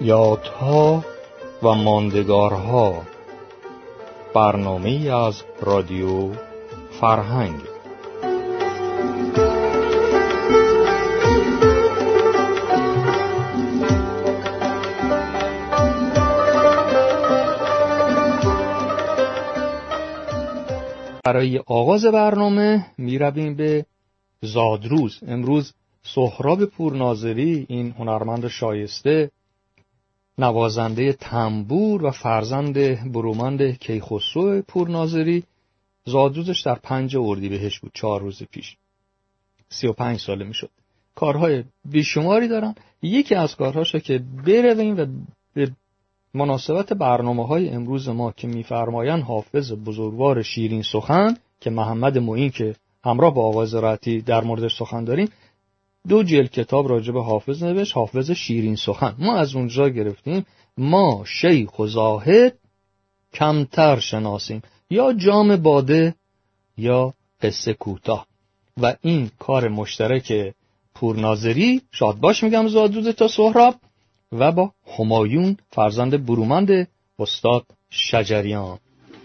یادها و ماندگارها، برنامه‌ای از رادیو فرهنگ. برای آغاز برنامه می رویم به زادروز. امروز سهراب پورناظری، این هنرمند شایسته، نوازنده تنبور و فرزند برومند کیخسرو پورناظری، زادروزش در 5 اردیبهشت بود، 4 روز پیش. 35 ساله می شد. کارهای بیشماری دارن. یکی از کارهاشه که برویم و به مناسبت برنامه‌های امروز ما که می‌فرمایند حافظ بزرگوار شیرین سخن، که محمد معین که همراه با آقای زراعتی در موردش سخن داریم، 2 جلد کتاب راجع به حافظ نوشت، حافظ شیرین سخن. ما از اونجا گرفتیم ما شیخ و زاهد کمتر شناسیم، یا جام باده یا قصه کوتاه. و این کار مشترک پورناظری، شاد باش میگم زادروز تا سهراب، و با همایون فرزند برومند استاد شجریان.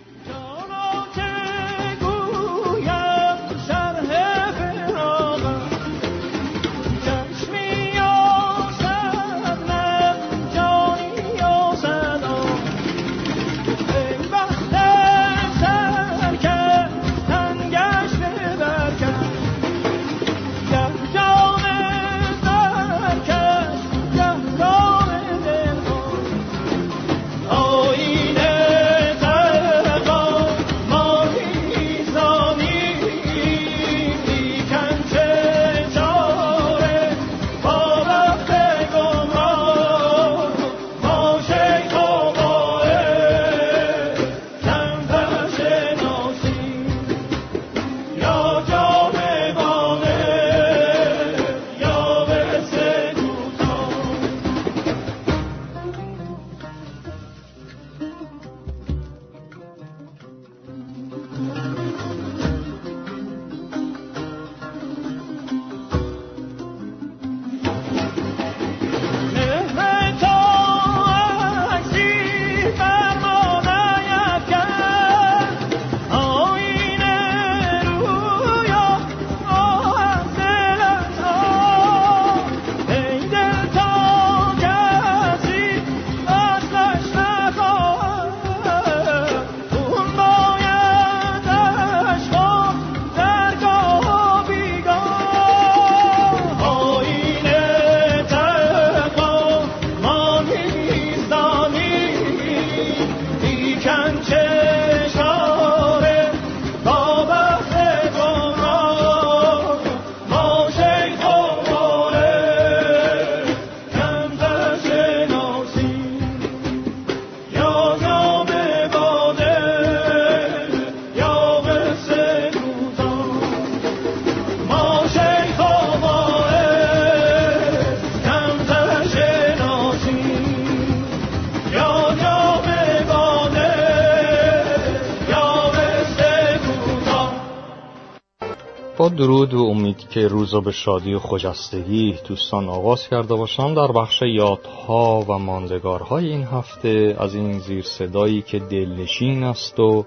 با درود و امید که روزا به شادی و خجستگی دوستان آغاز کرده باشم. در بخش یادها و ماندگارهای این هفته از این زیر صدایی که دلنشین است و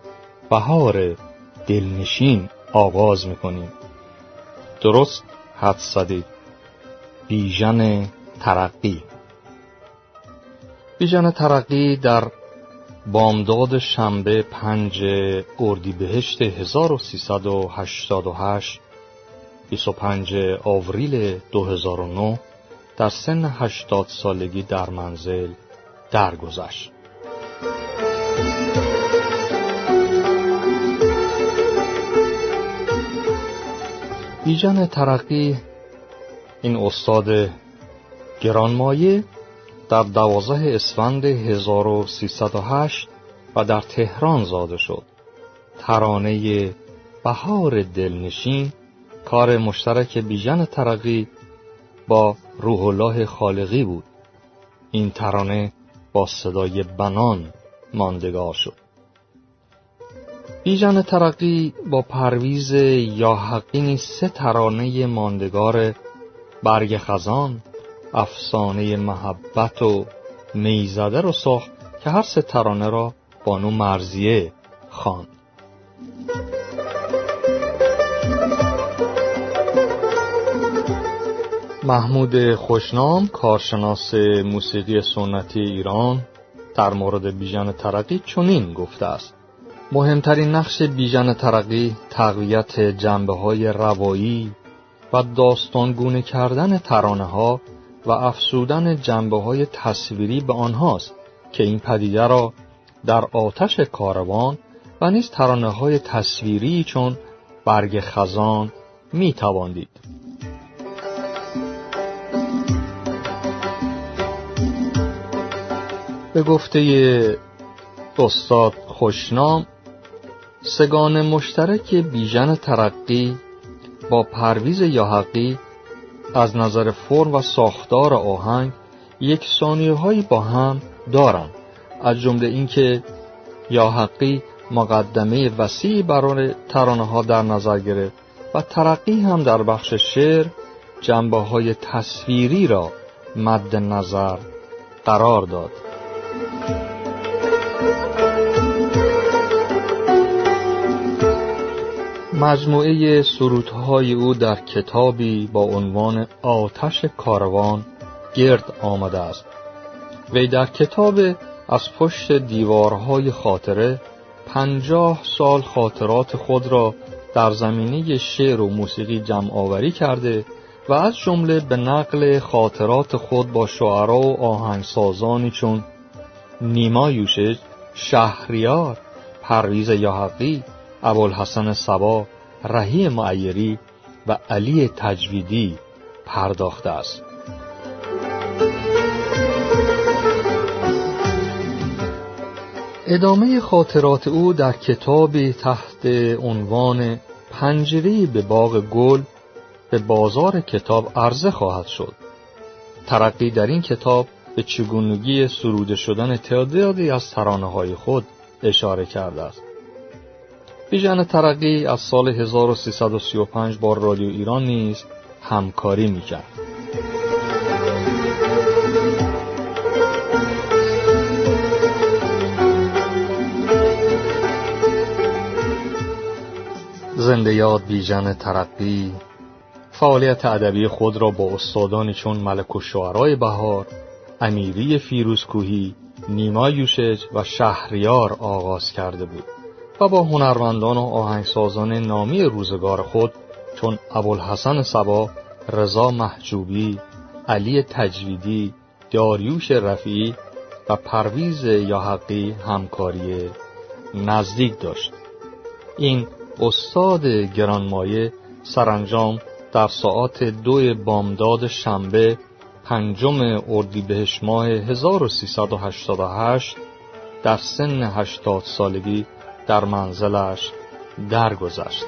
بهار دلنشین آغاز میکنیم. درست حد زدید. بیژن ترقی. بیژن ترقی در بامداد شنبه 5 اردیبهشت 1388 25 آوریل 2009 در سن 80 سالگی در منزل درگذشت. بیژن ترقی، این استاد گرانمایه، در 12 اسفند 1308 و در تهران زاده شد. ترانه بهار دلنشین کار مشترک بیژن ترقی با روح الله خالقی بود. این ترانه با صدای بنان ماندگار شد. بیژن ترقی با پرویز یاحقی 3 ترانه ماندگار برگ خزان، افسانه محبت و نیزده رو ساخت که هر سه ترانه را بانو مرضیه خواند. محمود خوشنام، کارشناس موسیقی سنتی ایران، در مورد بیژن ترقی چنین گفته است: مهمترین نقش بیژن ترقی تقویت جنبه‌های روایی و داستانگونه کردن ترانه‌ها و افزودن جنبه‌های تصویری به آنهاست که این پدیده را در آتش کاروان و نیز ترانه‌های تصویری چون برگ خزان می‌توان دید. به گفته استاد خوشنام، سگان مشترک بیژن ترقی با پرویز یاحقی از نظر فرم و ساختار آهنگ یکسانی‌هایی با هم دارند، از جمله اینکه یاحقی مقدمه وسیعی برای ترانه‌ها در نظر گرفت و ترقی هم در بخش شعر جنبه‌های تصویری را مد نظر قرار داد. مجموعه سرودهای او در کتابی با عنوان آتش کاروان گرد آمده است. وی در کتاب از پشت دیوارهای خاطره 50 سال خاطرات خود را در زمینه شعر و موسیقی جمع آوری کرده و از جمله به نقل خاطرات خود با شعرا و آهنگسازانی چون نیما یوشج، شهریار، پرویز یاحقی، ابوالحسن صبا، رهی معیری و علی تجویدی پرداخته است. ادامه خاطرات او در کتابی تحت عنوان پنجره‌ای به باغ گل به بازار کتاب عرضه خواهد شد. ترقی در این کتاب به چگونگی سروده شدن تعدادی از ترانه‌های خود اشاره کرده است. بیژن ترقی از سال 1335 با رادیو ایران نیز همکاری می‌کرد. زنده یاد بیژن ترقی فعالیت ادبی خود را با استادانی چون ملک الشعرای بهار، امیری فیروزکوهی، نیما یوشج و شهریار آغاز کرده بود و با هنرمندان و آهنگسازان نامی روزگار خود چون ابوالحسن صبا، رضا محجوبی، علی تجویدی، داریوش رفیعی و پرویز یاحقی همکاری نزدیک داشت. این استاد گرانمایه سرانجام در ساعات 2 بامداد شنبه 5 اردیبهشت ماه 1388 در سن 80 سالگی در منزلش درگذشت.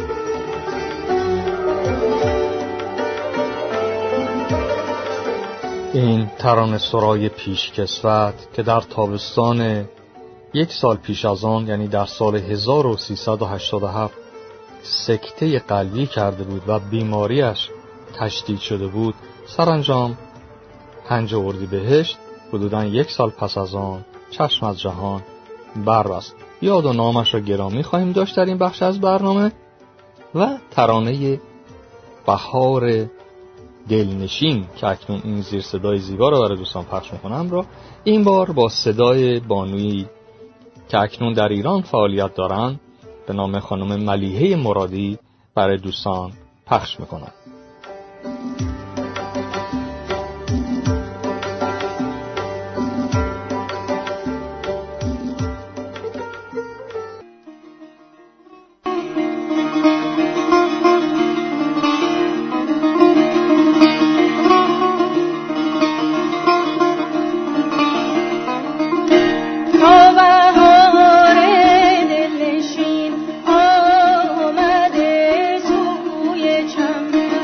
این ترانه سرای پیشکسوت که در تابستان 1 سال پیش از آن، یعنی در سال 1387 سکته قلبی کرده بود و بیماریش تشدید شده بود، سرانجام 5 اردیبهشت حدوداً 1 سال پس از آن چشم از جهان بربست. یاد و نامش را گرامی خواهیم داشت در این بخش از برنامه و ترانه بهار دلنشین که اکنون این زیر صدای زیبا را برای دوستان پخش میکنم را این بار با صدای بانویی که اکنون در ایران فعالیت دارند به نام خانم ملیحه مرادی برای دوستان پخش میکنم. آمده تو کوی چمن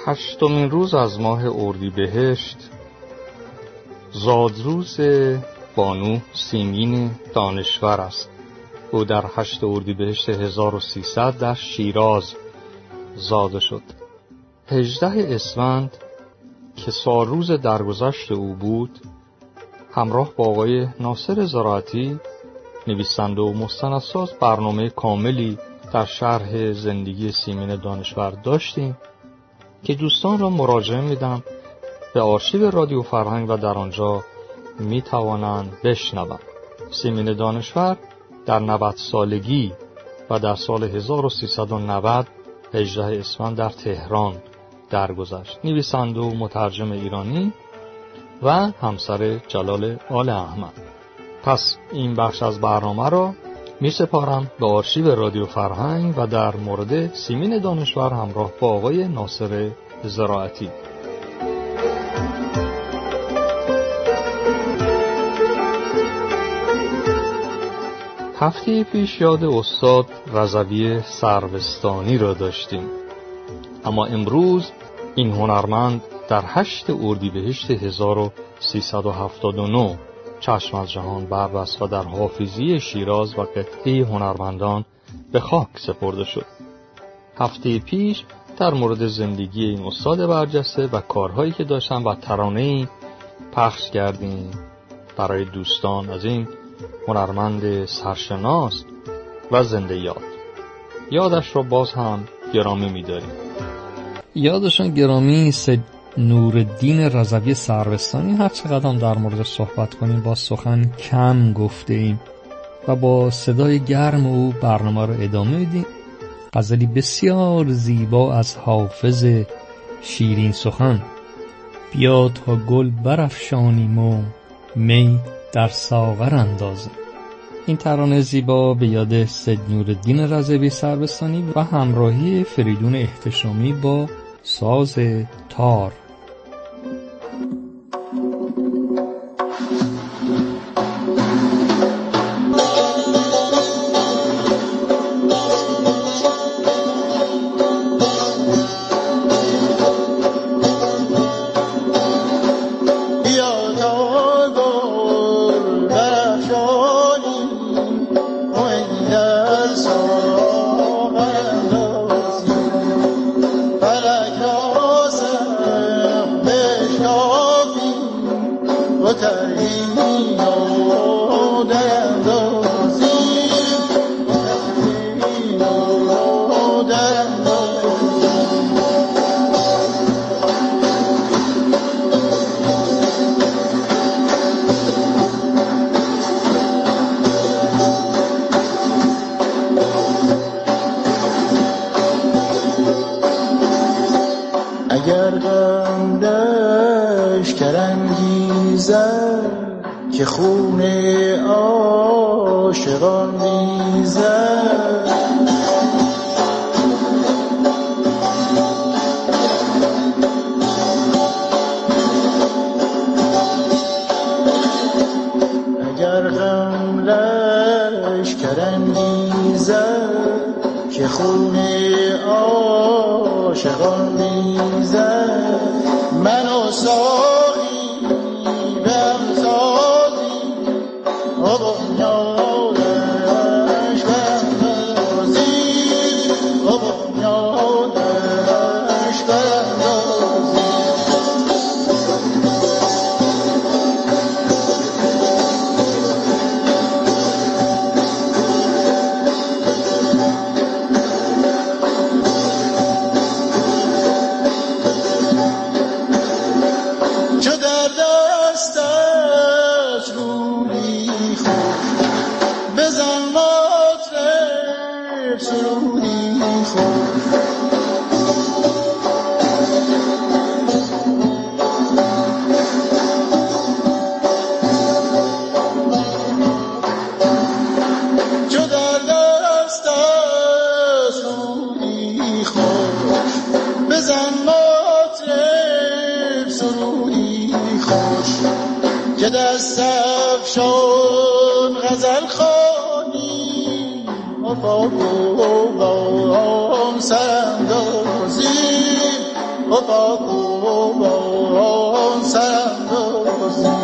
8مین روز از ماه اردیبهشت زادروز بانو سیمین دانشور است. او در 8 اردیبهشت 1300 در شیراز زاده شد. 18 اسفند که سالروز درگذشت او بود، همراه با آقای ناصر زراعتی نویسنده و مستندساز برنامه کاملی در شرح زندگی سیمین دانشور داشتیم که دوستان را مراجعه میدم به آرشیو رادیو فرهنگ و در آنجا می توانند بشنوند. سیمین دانشور در 90 سالگی و در سال 1390 18 اسفند در تهران درگذشت. نویسنده و مترجم ایرانی و همسر جلال آل احمد. پس این بخش از برنامه را می سپارم به آرشیو رادیو فرهنگ و در مورد سیمین دانشور همراه با آقای ناصر زراعتی. هفته پیش یاد استاد رضوی سروستانی را داشتیم، اما امروز این هنرمند در 8 اردیبهشت 1379 چشم از جهان بربست و در حافظی شیراز و قطعه هنرمندان به خاک سپرده شد. هفته پیش در مورد زندگی این استاد برجسته و کارهایی که داشتن و ترانه‌ای پخش کردیم برای دوستان از این هنرمند سرشناس و زنده یاد. یادش را باز هم گرامی می‌داریم. یادشان گرامی سید نورالدین رضوی سروستانی. هر چقدر هم در مورد صحبت کنیم با سخن کم گفته ایم و با صدای گرم او برنامه را ادامه میدیم. غزلی بسیار زیبا از حافظ شیرین سخن: بیا تا گل برافشانیم و می در ساغر اندازیم. این ترانه زیبا به یاد سید نورالدین رضوی سروستانی و همراهی فریدون احتشامی با ساز تار. اگر غم لشکر انگیزد که خون عاشقان ریزد، اگر غم لشکر انگیزد که خون عاشقان ریزد، من و ساقی به هم سازیم و بنیادش براندازیم و بنیادش براندازیم. که دست افشان غزل خوانی و با گوان سراندازیم و خوبان سراندازی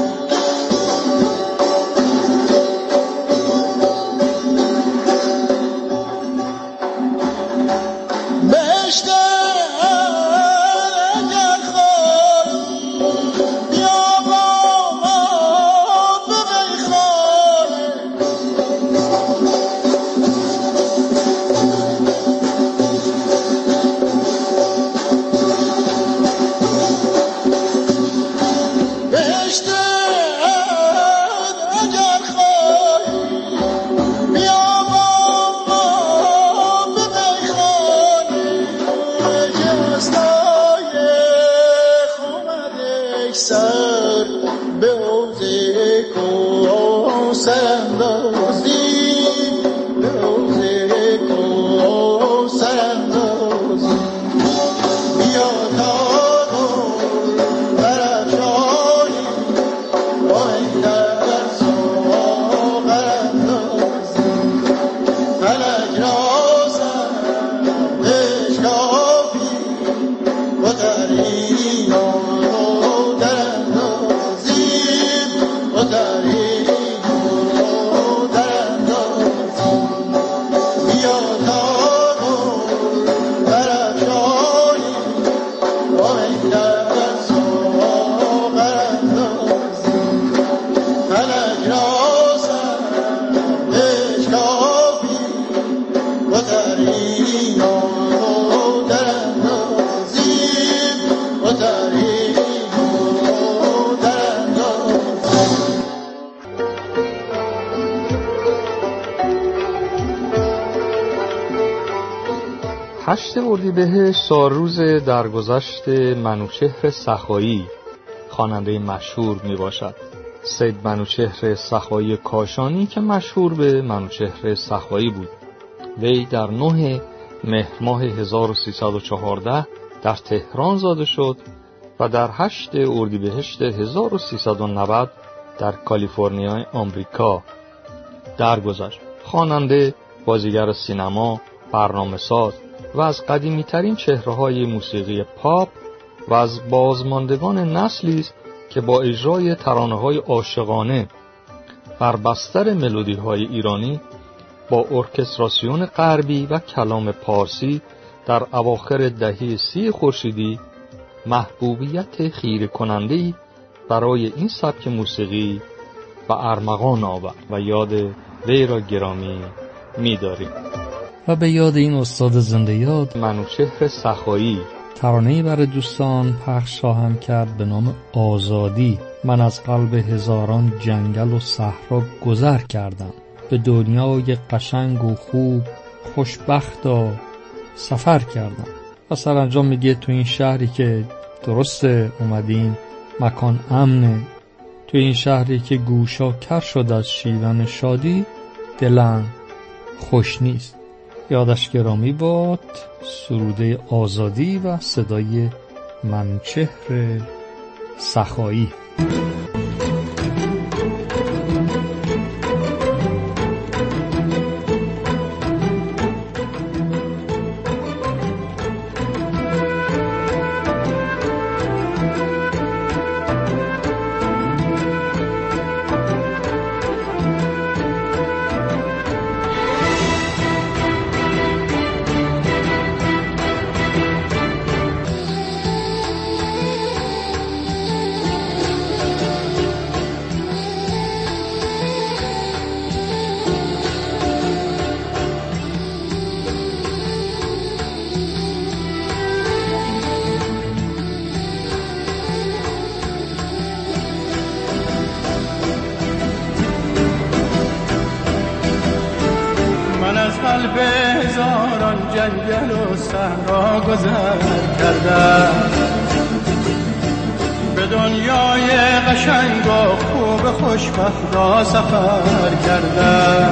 هشت اردیبهشت سالروز درگذشت منوچهر سخایی خواننده مشهور می باشد. سید منوچهر سخایی کاشانی که مشهور به منوچهر سخایی بود. وی در 9 مهر ماه 1314 در تهران زاده شد و در 8 اردیبهشت 1390 در کالیفرنیا آمریکا درگذشت. خواننده، بازیگر سینما، برنامه‌ساز و از قدیمی‌ترین چهره‌های موسیقی پاپ و از بازماندگان نسلی است که با اجرای ترانه‌های عاشقانه بر بستر ملودی‌های ایرانی با ارکستراسیون غربی و کلام پارسی در اواخر دهه 30 خورشیدی محبوبیت خیره کننده‌ای برای این سبک موسیقی و ارمغان آورد و یاد وی را گرامی می‌داریم. و به یاد این استاد زنده یاد منوچهر سخایی ترانه‌ای برای دوستان پخش خواهم کرد به نام آزادی. من از قلب هزاران جنگل و صحرا گذر کردم، به دنیای قشنگ و خوب خوشبختا سفر کردم. و سرانجام میگه تو این شهری که درسته اومدیم مکان امنه، تو این شهری که گوشا کر شد از شیون شادی دلم خوش نیست. یادش گرامی باد. سروده آزادی و صدای منوچهر سخایی. قلب هزاران جنگل و صحرا گذر کردم، به دنیای قشنگ و خوب خوشبخت را سفر کردم.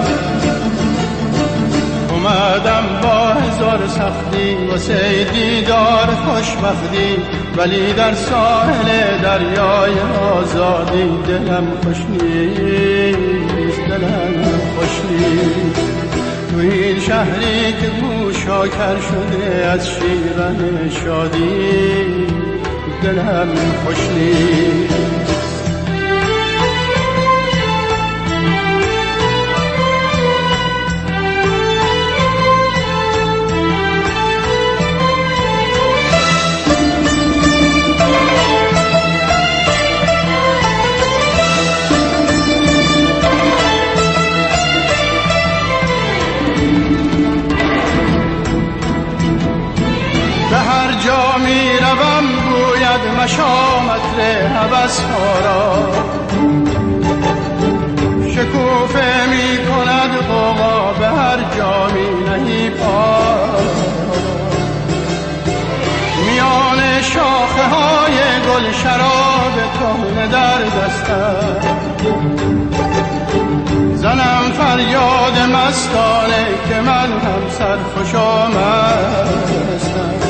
اومدم با هزار سختی واسه دیدار خوشبختی، ولی در ساحل دریای آزادی دلم خوش نیست، دلم خوش نیست. تو این شهری که گوشاکر شده از شیون شادی، دلم خوش نیست. مشامت هوس ها را شکوفه می کند غوغا، به هر جا می نهی پا. میان شاخه های گل شراب کهنه در دستم، زنم فریاد مستانه که من هم سرخوش آمدستم.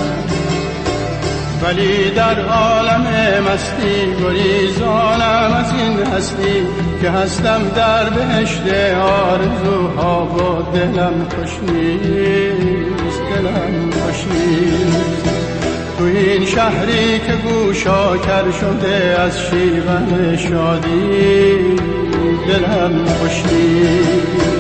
ولی در عالم مستی گریزانم از این هستی، که هستم در بهشت آرزوها و دلم خوش نیست، دلم خوش نیست. تو این شهری که گوشاکر شده از شیون شادی، دلم خوش نیست.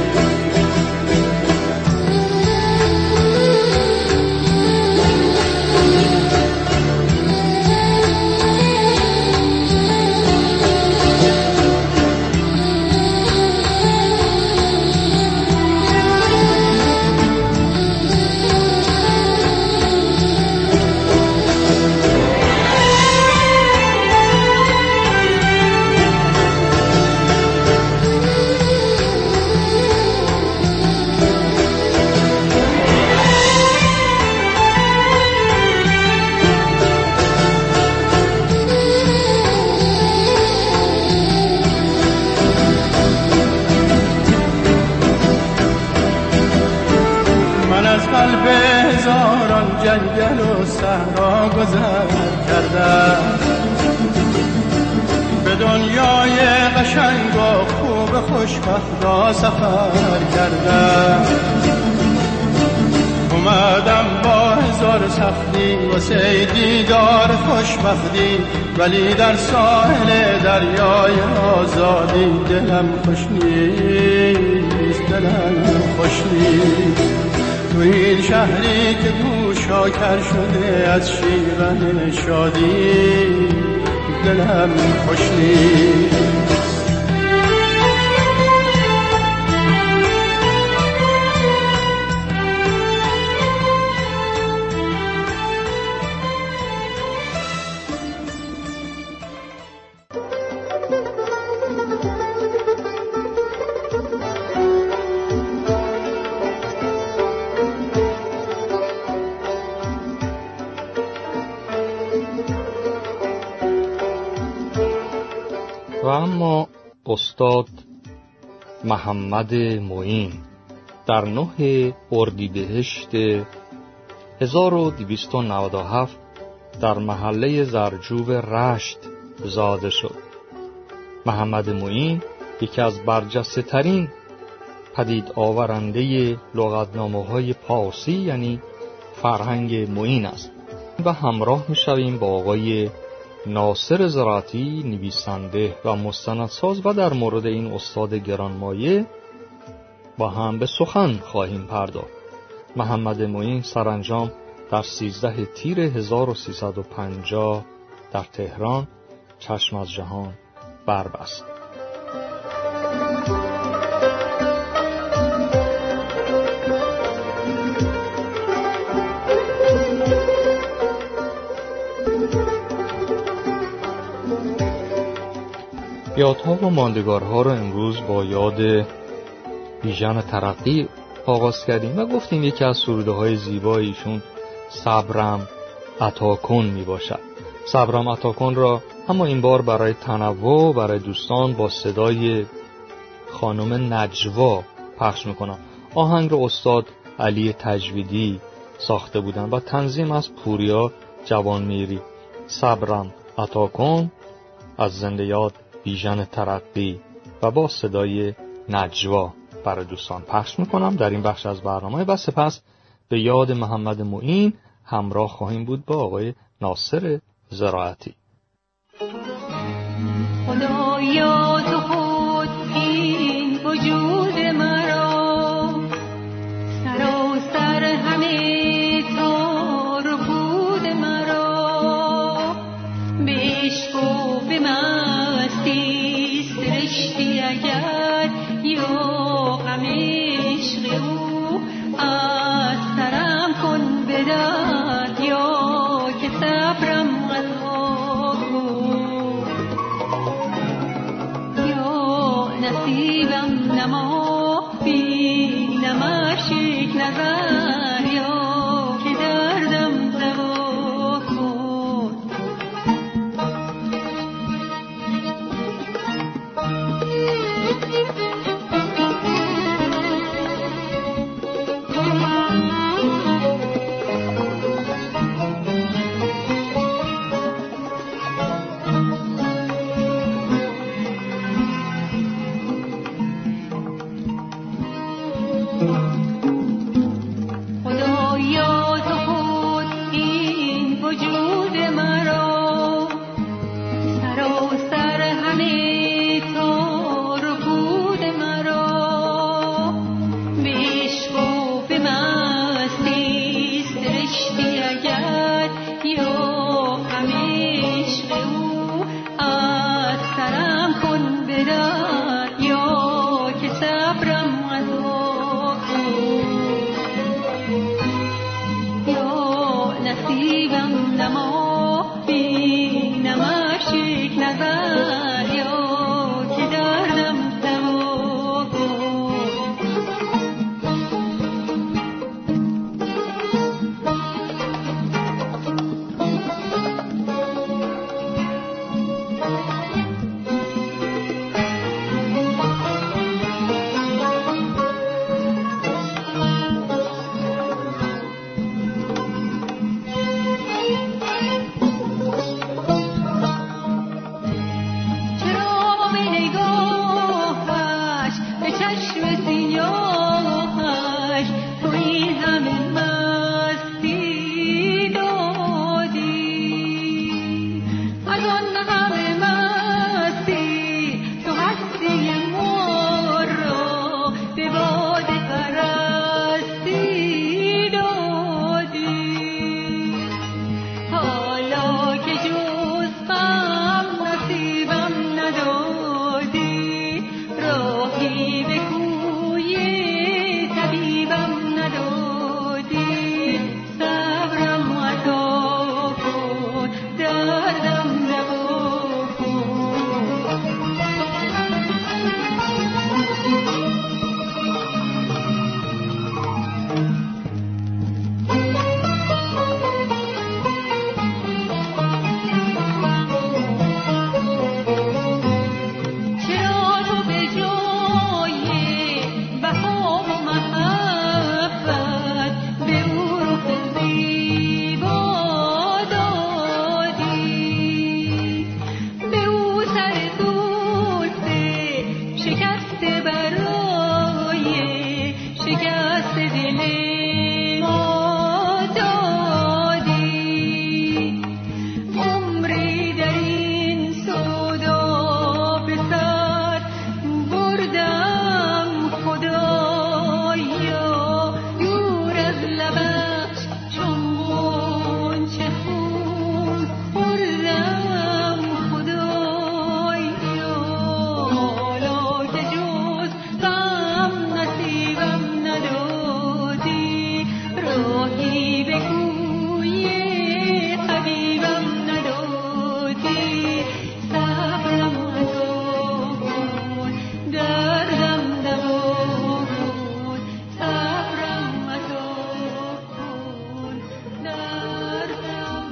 جنگل و صحرا گذر کردم، به دنیای قشنگ و خوب خوشبختا سفر کردم. اومدم با هزار سختی واسه دیدار خوشبختی، ولی در ساحل دریای آزادی دلم خوش نیست، دلم خوش نیست. تو این شهری که گوشاکر شده از شیون شادی، دلم خوش نیست. و اما استاد محمد معین در 9 اردیبهشت 1297 در محله زرجوب رشت زاده شد. محمد معین یکی از برجسته ترین پدید آورنده لغتنامه‌های پارسی یعنی فرهنگ معین است و همراه می‌شویم با آقای ناصر زراعتی نویسنده و مستندساز و در مورد این استاد گرانمایه با هم به سخن خواهیم پرداخت. محمد معین سرانجام در 13 تیر 1350 در تهران چشم از جهان بربست. یادها و ماندگارها رو امروز با یاد بیژن ترقی آغاز کردیم و گفتیم یکی از سروده‌های زیبای ایشون صبرم عطا کن می باشد. صبرم عطا کن را اما این بار برای تنوع برای دوستان با صدای خانم نجوا پخش میکنم. آهنگ را استاد علی تجویدی ساخته بودند و تنظیم از پوریا جوانمیری. صبرم عطا کن از زنده یاد بیژن ترقی و با صدای نجوا برای دوستان پخش میکنم در این بخش از برنامه و سپس به یاد محمد معین همراه خواهیم بود با آقای ناصر زراعتی. خدایا تو خود این وجود مرا سراسر همه تار و پود مرا به عشق و به مستی سرشتی اگر یا غم عشق او از سرم کن بدر یا که صبرم غذا کن یا نصیبم نما بینم عشق نظر یا که دردم دوا کن خدایا تو خود این وجود مرا سراسر همه تار و پود مرا به عشق و به مستی سرشتی اگر یا غم عشق او از سرم کن بدر یا که صبرم غذا کن یا نصیبم نما بینم عشق نظر یا که دردم دوا کن چرا به نگاهش به چشم سیاهش تو این همه مستی دادی از آن همه مستی تو هستی ما را به باد پرستی دادی حالا که جز غم نصیبم ندادی راهی به کوی طبیبم ندادی صبرم عطا کن دردم دوا کن چرا تو به جای وفا و محبت به او رخ زیبا دادی به او سر زلف شکسته برای شکست دل ما دادی عمری در این سودا به سر بردم خدایا دور از لبش چون غنچه خون خوردم خدایا حالا که جز غم نصیبم ندادی راهی به کوی طبیبم ندادی صبرم عطا کن دردم دوا کن صبرم عطا کن دردم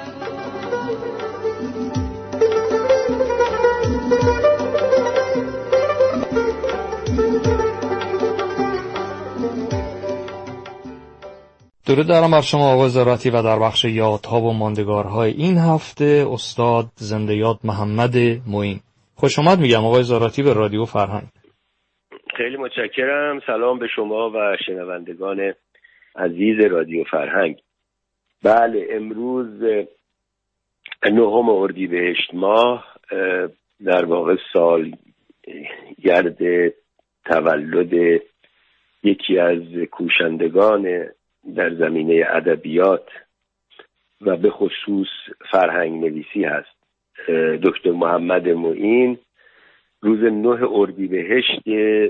درود دارم بر شما آقای زراعتی و در بخش یادها و ماندگارهای این هفته استاد زنده یاد محمد معین. خوش آمد میگم آقای زراعتی به رادیو فرهنگ. خیلی متشکرم. سلام به شما و شنوندگان عزیز رادیو فرهنگ. بله، امروز 9 اردیبهشت ماه، در واقع سال گرد تولد یکی از کوشندگان در زمینه ادبیات و به خصوص فرهنگ نویسی هست، دکتر محمد معین. روز 9 اردیبهشت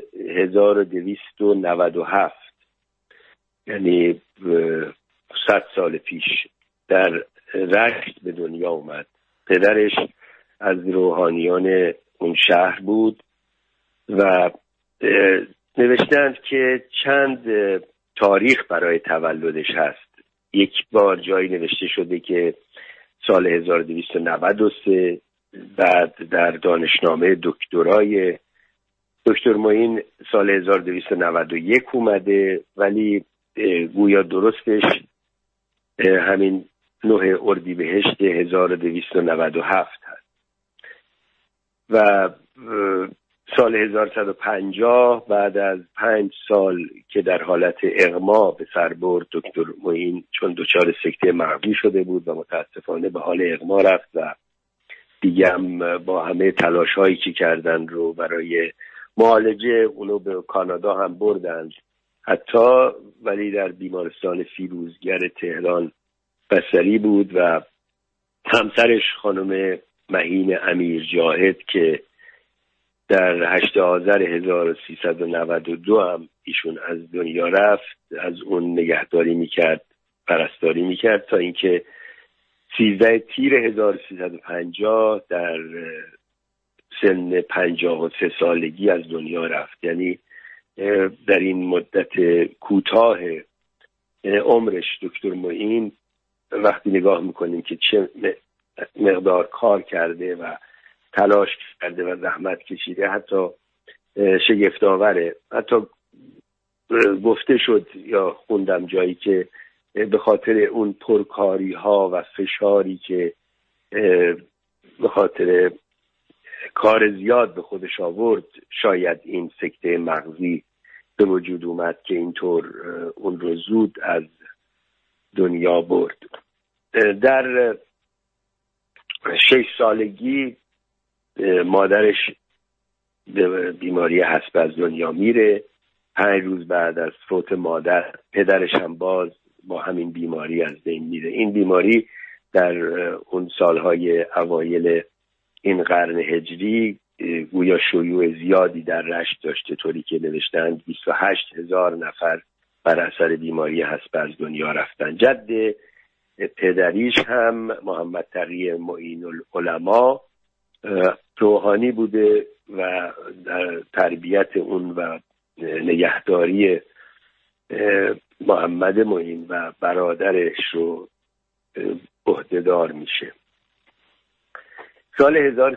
1297، یعنی 100 سال پیش، در رشت به دنیا اومد. پدرش از روحانیان اون شهر بود و نوشتند که چند تاریخ برای تولدش هست. یک بار جایی نوشته شده که سال 1293، بعد در دانشنامه دکترای دکتر معین سال 1291 اومده، ولی گویا درستش همین 9 اردیبهشت 1297 هست. و سال 1150 بعد از 5 سال که در حالت اغما به سر برد دکتر معین، چون دچار سکته مغزی شده بود و متاسفانه به حال اغما رفت و دیگه هم با همه تلاش هایی که کردن رو برای معالجه اونو به کانادا هم بردند حتی، ولی در بیمارستان فیروزگر تهران بستری بود و همسرش خانم مهین امیر جاهد که در 8 آذر 1392 هم ایشون از دنیا رفت، از اون نگهداری میکرد، پرستاری میکرد تا اینکه 13 تیر 1350 در سن 53 سالگی از دنیا رفت. یعنی در این مدت کوتاه عمرش دکتر معین، وقتی نگاه میکنیم که چه مقدار کار کرده و تلاش کرده و زحمت کشیده، حتی شگفت‌آوره. حتی گفته شد یا خوندم جایی که به خاطر اون پرکاری ها و فشاری که به خاطر کار زیاد به خودش آورد، شاید این سکته مغزی به وجود اومد که اینطور اون رو زود از دنیا برد. در 6 سالگی مادرش به بیماری حسب از دنیا میره. 5 روز بعد از فوت مادر پدرش هم باز با همین بیماری از بین میره. این بیماری در اون سالهای اوایل این قرن هجری گویا شیوع زیادی در رشت داشته، طوری که نوشتند 28,000 نفر بر اثر بیماری حسب از دنیا رفتن. جد پدریش هم محمد تقی معین العلما روحانی به و در تربیت اون و نگهداری محمد معین و برادرش رو عهده‌دار میشه. سال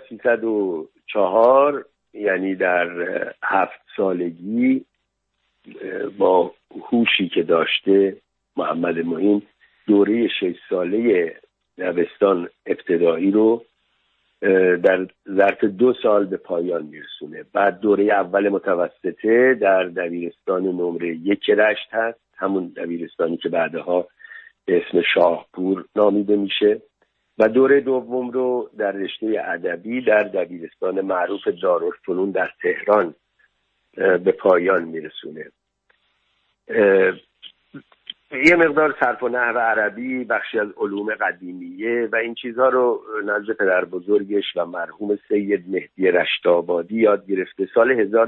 1304 یعنی در 7 سالگی با هوشی که داشته محمد معین دوره 6 ساله دبستان ابتدایی رو در ظرف 2 سال به پایان میرسونه. بعد دوره اول متوسطه در دبیرستان نمره 1 رشت هست، همون دبیرستانی که بعدها به اسم شاهپور نامیده میشه، و دوره دوم رو در رشته ادبی در دبیرستان معروف دارالفنون در تهران به پایان میرسونه. یه مقدار صرف و نحو عربی، بخشی از علوم قدیمیه و این چیزها رو نزد پدر بزرگش و مرحوم سید مهدی رشت‌آبادی یاد گرفته. سال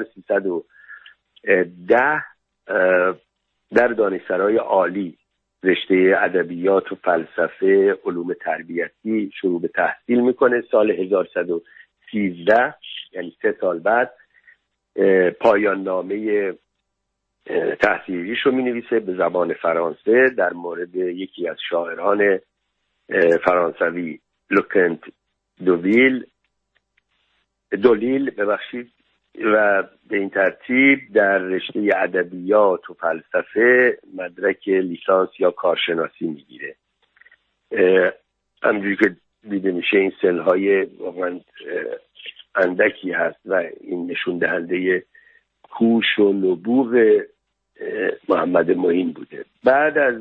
1310 در دانشسرای عالی رشته ادبیات و فلسفه علوم تربیتی شروع به تحصیل میکنه. سال 1113 یعنی 3 سال بعد پایان نامه تحصیلیش رو می‌نویسه به زبان فرانسه در مورد یکی از شاعران فرانسوی، لوکنت دولیل و به این ترتیب در رشته ادبیات و فلسفه مدرک لیسانس یا کارشناسی میگیره. همونجوری که دیده میشه این سن‌های واقعا اندکی هست و این نشون دهنده هوش و نبوغ محمد معین بوده. بعد از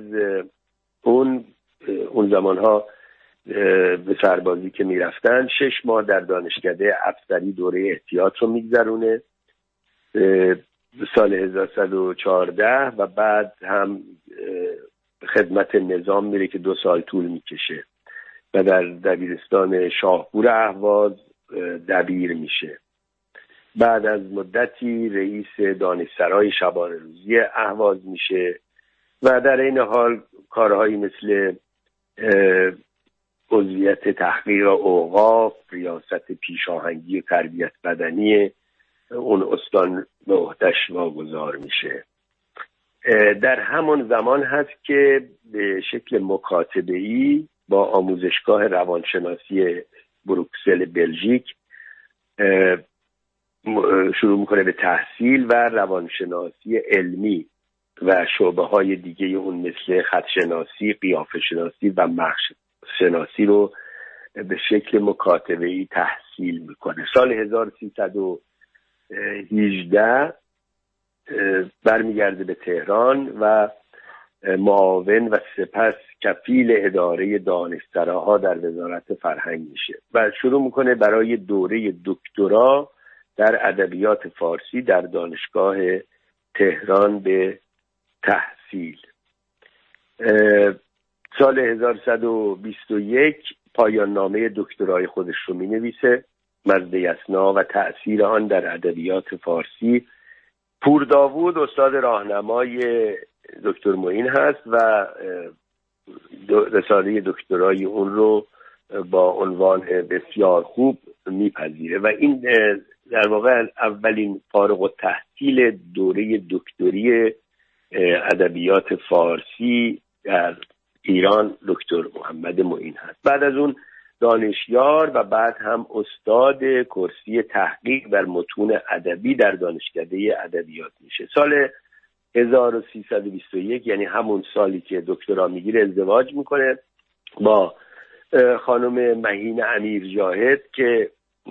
اون زمانها به سربازی که میرفتن 6 ماه در دانشکده افسری دوره احتیاط رو میگذرونه سال 1114 و بعد هم خدمت نظام میره که 2 سال طول میکشه و در دبیرستان شاهپور اهواز دبیر میشه. بعد از مدتی رئیس دانشسرای شبانه روزی اهواز میشه و در این حال کارهایی مثل عضویت تحقیق اوقاف، ریاست پیشاهنگی و تربیت بدنی اون استان به عهده‌اش واگذار میشه. در همون زمان هست که به شکل مکاتبه‌ای با آموزشگاه روانشناسی بروکسل بلژیک شروع میکنه به تحصیل و روانشناسی علمی و شعبه‌های دیگه اون مثل خطشناسی، قیافه شناسی و مغز شناسی رو به شکل مکاتبه‌ای تحصیل میکنه. سال 1318 برمیگرده به تهران و معاون و سپس کفیل اداره دانشسراها در وزارت فرهنگ میشه و شروع میکنه برای دوره دکترا در ادبیات فارسی در دانشگاه تهران به تحصیل. سال 1121 پایان نامه دکترای خودش رو می نویسه، مزد یسنا و تأثیر آن در ادبیات فارسی. پور داوود استاد راهنمای دکتر معین هست و رساله دکترای اون رو با عنوان بسیار خوب میپذیره و این در واقع اولین فارغ التحصیل دوره دکتری ادبیات فارسی در ایران دکتر محمد معین هست. بعد از اون دانشیار و بعد هم استاد کرسی تحقیق در متون ادبی در دانشکده ادبیات میشه. سال 1321 یعنی همون سالی که دکترا میگیره ازدواج میکنه با خانم مهین امیر جاهد که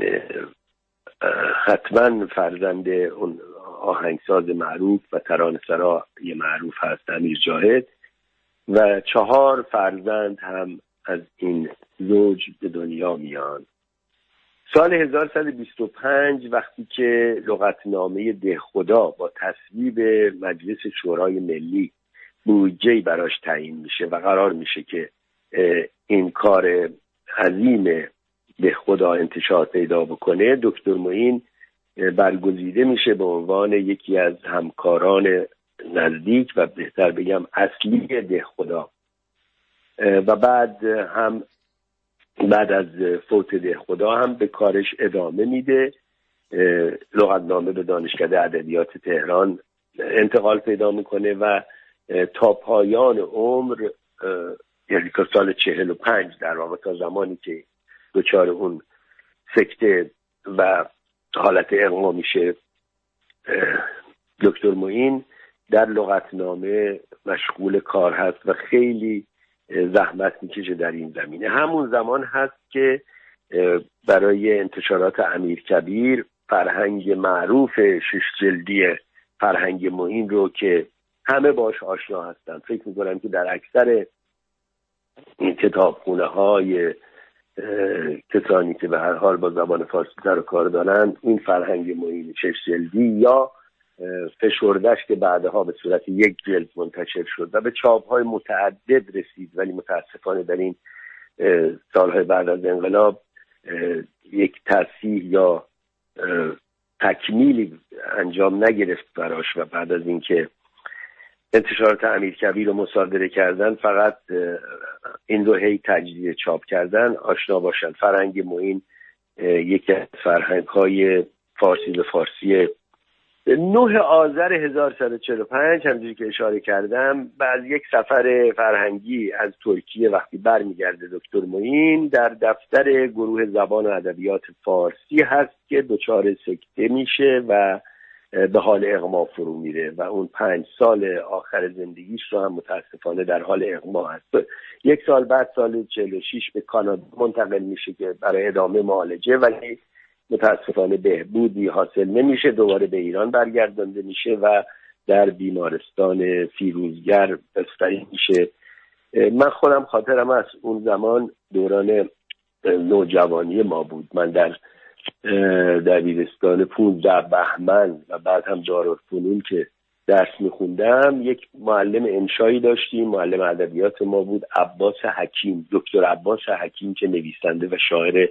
حتما فرزند اون آهنگساز معروف و ترانه‌سرای معروف هست امیر جاهد و 4 فرزند هم از این زوج به دنیا میان. سال 1125 وقتی که لغتنامه دهخدا با تصویب مجلس شورای ملی بودجه‌ای براش تعیین میشه و قرار میشه که این کار عظیم دهخدا انتشار پیدا بکنه، دکتر معین برگزیده میشه به عنوان یکی از همکاران نزدیک و بهتر بگم اصلی دهخدا و بعد از فوت دهخدا هم به کارش ادامه میده. لغتنامه به دانشکده ادبیات تهران انتقال پیدا میکنه و تا پایان عمر یعنی تا سال 45 در واقع تا زمانی که دچار اون سکته و حالت اغما میشه دکتر معین در لغتنامه مشغول کار هست و خیلی زحمت میکشه در این زمینه. همون زمان هست که برای انتشارات امیرکبیر فرهنگ معروف 6 جلدی فرهنگ معین رو که همه باش آشنا هستن، فکر میکنم که در اکثر این کتابخونه های کسانی که به هر حال با زبان فارسی سر و کار دارن این فرهنگ معین 6 جلدی یا فشردش که بعدها به صورت 1 جلد منتشر شد و به چاپ‌های متعدد رسید، ولی متاسفانه در این سالهای بعد از انقلاب یک تصحیح یا تکمیلی انجام نگرفت براش و بعد از اینکه انتشارات امیرکبیر رو مصادره کردن فقط این رو هی تجدید چاپ کردن آشنا باشن. فرهنگ معین یکی از فرهنگ‌های فارسی به فارسی 9 آذر 1145 همونجوری که اشاره کردم بعد یک سفر فرهنگی از ترکیه وقتی برمیگرده دکتر معین در دفتر گروه زبان و ادبیات فارسی هست که دچار سکته میشه و به حال اغما فرو میره و اون 5 سال آخر زندگیش رو هم متاسفانه در حال اغما هست. 1 سال بعد سال 46 به کانادا منتقل میشه که برای ادامه معالجه، ولی متاسفانه بهبودی حاصل نمیشه، دوباره به ایران برگردانده میشه و در بیمارستان فیروزگر بستری میشه. من خودم خاطرم از اون زمان دوران نوجوانی ما بود. من در دبیرستان 15 بهمن و بعد هم دارالفنون که درس میخوندم، یک معلم انشایی داشتیم، معلم ادبیات ما بود، عباس حکیم، دکتر عباس حکیم، که نویسنده و شاعر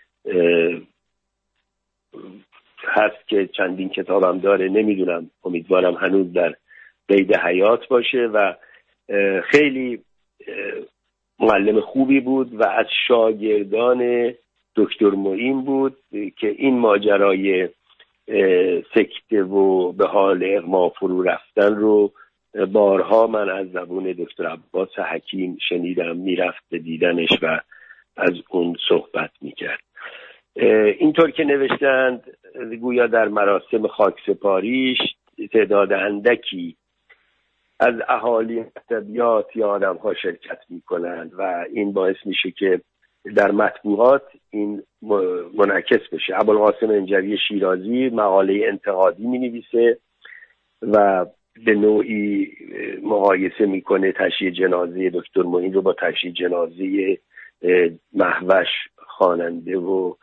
هست که چندین کتابم داره، نمیدونم، امیدوارم هنوز در قید حیات باشه و خیلی معلم خوبی بود و از شاگردان دکتر معین بود که این ماجرای سکته و به حال اغما فرو رفتن رو بارها من از زبون دکتر عباس حکیم شنیدم، میرفت به دیدنش و از اون صحبت میکرد. اینطور که نوشتند گویا در مراسم خاکسپاریش تعداد اندکی از اهالی ادبیات یا آدم‌ها شرکت میکنند و این باعث میشه که در مطبوعات این منعکس بشه. ابوالقاسم انجوی شیرازی مقاله انتقادی می‌نویسه و به نوعی مقایسه میکنه تشییع جنازه دکتر معین رو با تشییع جنازه مهوش، خواننده و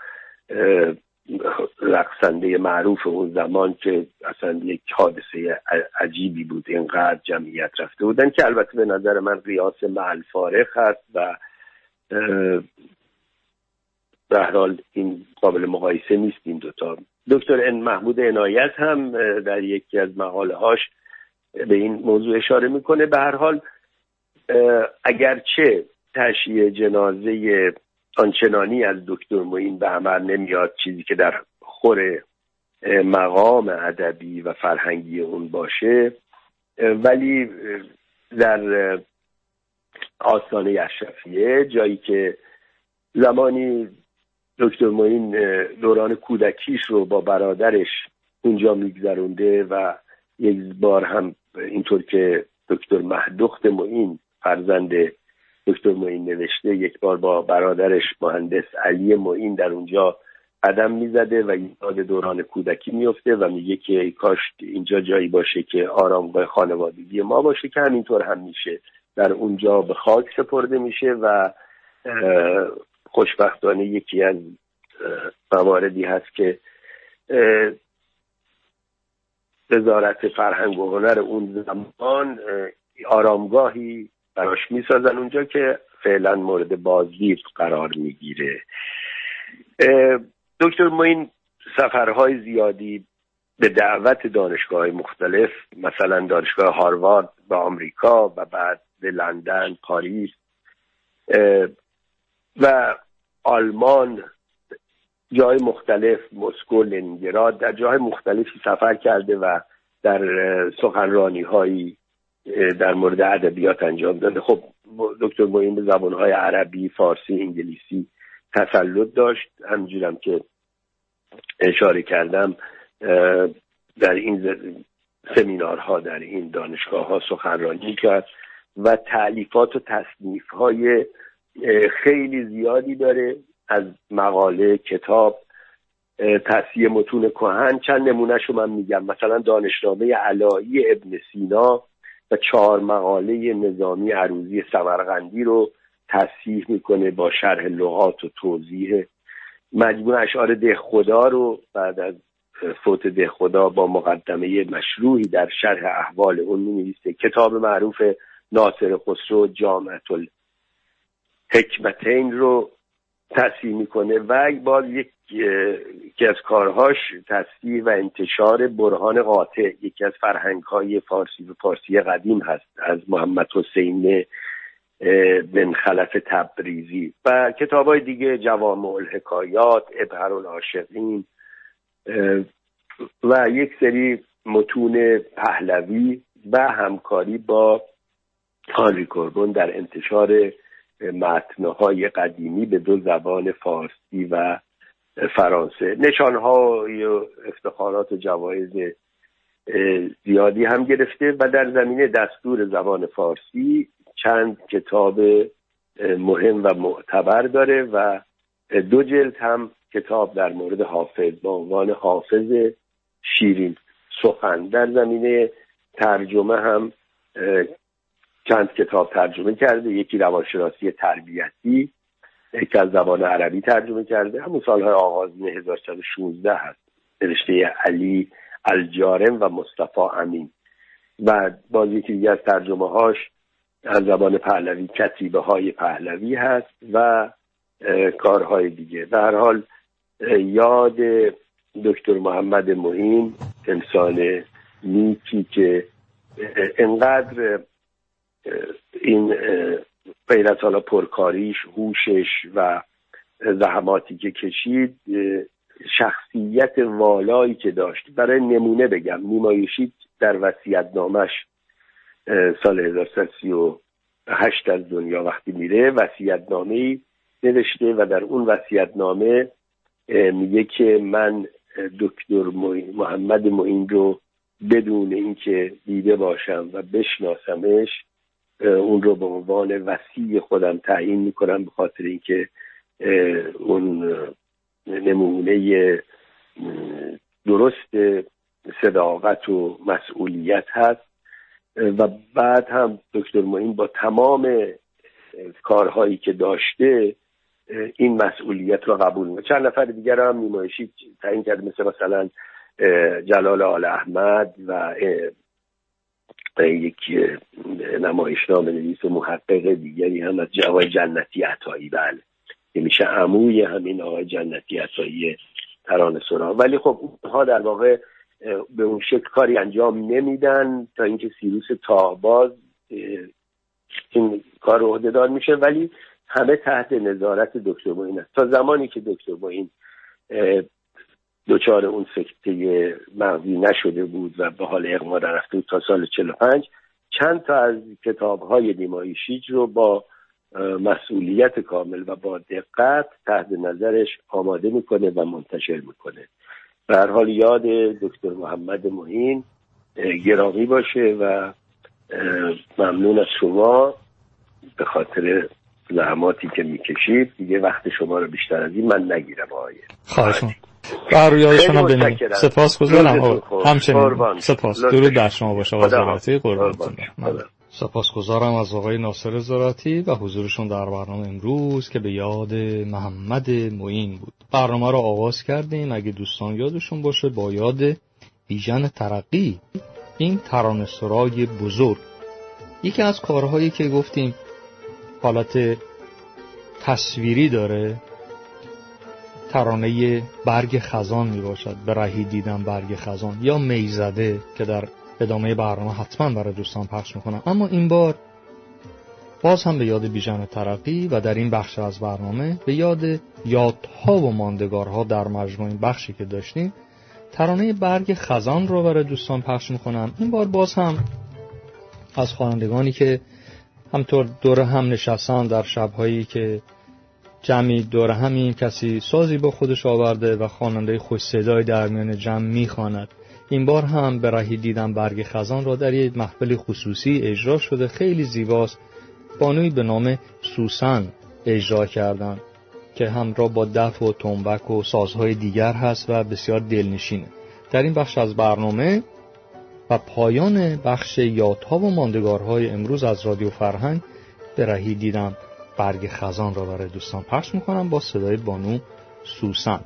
رقصنده معروف اون زمان که اصلا یک حادثه عجیبی بود، اینقدر جمعیت رفته بودن، که البته به نظر من قیاس مع الفارق هست و به هر حال این قابل مقایسه نیست این دوتا. دکتر محمود عنایت هم در یکی از مقاله هاش به این موضوع اشاره میکنه. به هر حال اگرچه تشییع جنازه آنچنانی از دکتر معین به عمل نمیاد، چیزی که در خور مقام ادبی و فرهنگی اون باشه، ولی در آستانه اشرفیه، جایی که زمانی دکتر معین دوران کودکیش رو با برادرش اونجا میگذرونده و یک بار هم اینطور که دکتر مهدخت معین فرزند دکتر معین نوشته، یک بار با برادرش مهندس علی معین در اونجا قدم میزده و یاد دوران کودکی میفته و میگه که ای کاش اینجا جایی باشه که آرامگاه خانوادگی ما باشه، که همینطور هم میشه، در اونجا به خاک سپرده میشه و خوشبختانه یکی از مواردی هست که وزارت فرهنگ و هنر اون زمان آرامگاهی براش میسازن اونجا که فعلا مورد بازدید قرار میگیره. دکتر معین سفرهای زیادی به دعوت دانشگاه‌های مختلف، مثلا دانشگاه هاروارد به آمریکا و بعد به لندن، پاریس و آلمان، جای مختلف، مسکو، لنینگراد، در جای مختلفی سفر کرده و در سخنرانی‌هایی در مورد ادبیات انجام داده. خب دکتر معین به زبان‌های عربی، فارسی، انگلیسی تسلط داشت. همینجورم که اشاره کردم در این سمینارها در این دانشگاه‌ها سخنرانی کرد و تألیفات و تصنیف‌های خیلی زیادی داره، از مقاله، کتاب، تصحیح متون کهن. چند نمونهشو من میگم. مثلا دانشنامه علایی ابن سینا و 4 مقاله نظامی عروضی سمرقندی رو تصحیح میکنه با شرح لغات و توضیح. مجموع اشعار دهخدا رو بعد از فوت دهخدا با مقدمه مشروحی در شرح احوال اون می‌نویسه. کتاب معروف ناصر خسرو جامعة الحکمتین رو تصحیح میکنه و باز یکی از کارهاش تصحیح و انتشار برهان قاطع، یکی از فرهنگ‌های فارسی و فارسی قدیم هست، از محمد حسین بن خلف تبریزی و کتاب‌های دیگه، جوامع الحکایات، ابهر العاشقین و یک سری متون پهلوی و همکاری با هانری کوربون در انتشار متن‌های قدیمی به 2 زبان فارسی و فرانسه. نشان‌های و افتخارات و جوایز زیادی هم گرفته و در زمینه دستور زبان فارسی چند کتاب مهم و معتبر داره و 2 جلد هم کتاب در مورد حافظ با عنوان حافظ شیرین سخن. در زمینه ترجمه هم چند کتاب ترجمه کرده، یکی روانشناسی تربیتی که از زبان عربی ترجمه کرده، همون سالهای آغازین 1116 هست، نوشته علی الجارم و مصطفی امین. و باز یکی دیگه از ترجمه هاش از زبان پهلوی کتیبه های پهلوی هست و کارهای دیگه. در هر حال یاد دکتر محمد معین، انسان نیکی که انقدر این غیر از حالا پرکاریش، هوشش و زحماتی که کشید، شخصیت والایی که داشت. برای نمونه بگم، نیمایشی در وصیت‌نامش سال 1338 از دنیا وقتی میره وصیت‌نامه‌ای نوشته و در اون وصیت‌نامه میگه که من دکتر محمد معین رو بدون اینکه دیده باشم و بشناسمش اون رو به عنوان وصی خودم تعیین میکنم، به خاطر اینکه اون نمونه درست صداقت و مسئولیت هست. و بعد هم دکتر معین با تمام کارهایی که داشته این مسئولیت رو قبول میکنه. چند نفر دیگر هم نیمایشی تعیین کرد، مثلا جلال آل احمد و یک نمایشنامه نویس و محقق دیگری هم از آقای جنتی عطایی، بله که میشه عموی همین آقای جنتی عطایی ترانه‌سرا. ولی خب اونها در واقع به اون شکل کاری انجام نمیدن تا اینکه سیروس تاهباز این کار رو عهده‌دار میشه، ولی همه تحت نظارت دکتر معین است. تا زمانی که دکتر معین دچار اون سکته مغزی نشده بود و به حال اغما رفته بود تا سال 45، چند تا از کتاب‌های نیمایشیج رو با مسئولیت کامل و با دقت تحت نظرش آماده میکنه و منتشر میکنه. به هر حال یاد دکتر محمد معین گرامی باشه و ممنون از شما به خاطر زحماتی که میکشید. دیگه وقت شما رو بیشتر از این من نگیرم آقای. خواهش می‌کنم. بر یادشون هم بنیم. سپاسگزارم. همچنین سپاس. درود بر شما باشه آقای زراعتی. قربانتون. سپاسگزارم از آقای ناصر زراعتی و حضورشون در برنامه امروز که به یاد محمد معین بود. برنامه رو آغاز کردیم، اگه دوستان یادشون باشه، با یاد بیژن ترقی، این ترانه‌سرای بزرگ. یکی از کارهایی که گفتیم حالت تصویری داره، ترانه برگ خزان می باشد، به رهی دیدم برگ خزان، یا میزده که در ادامه برنامه حتما برای دوستان پخش میکنم. اما این بار باز هم به یاد بیژن ترقی و در این بخش از برنامه به یاد یادها و ماندگارها در مجموع این بخشی که داشتیم، ترانه برگ خزان رو برای دوستان پخش میکنم. این بار باز هم از خوانندگانی که همطور دور هم نشستن در شب‌هایی که جمعی دور همین، کسی سازی با خودش آورده و خواننده خوش صدای در میان جمع میخواند. این بار هم به رهی دیدم برگ خزان را در یک محفل خصوصی اجرا شده، خیلی زیباست. بانوی به نام سوسن اجرا کردن که همراه با دف و تنبک و سازهای دیگر هست و بسیار دلنشینه. در این بخش از برنامه و پایان بخش یادها و ماندگارهای امروز از رادیو فرهنگ به رهی دیدم برگ خزان را برای دوستان پخش میکنم با صدای بانو سوسن.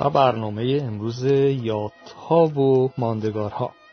و برنامه امروز یادها و ماندگارها.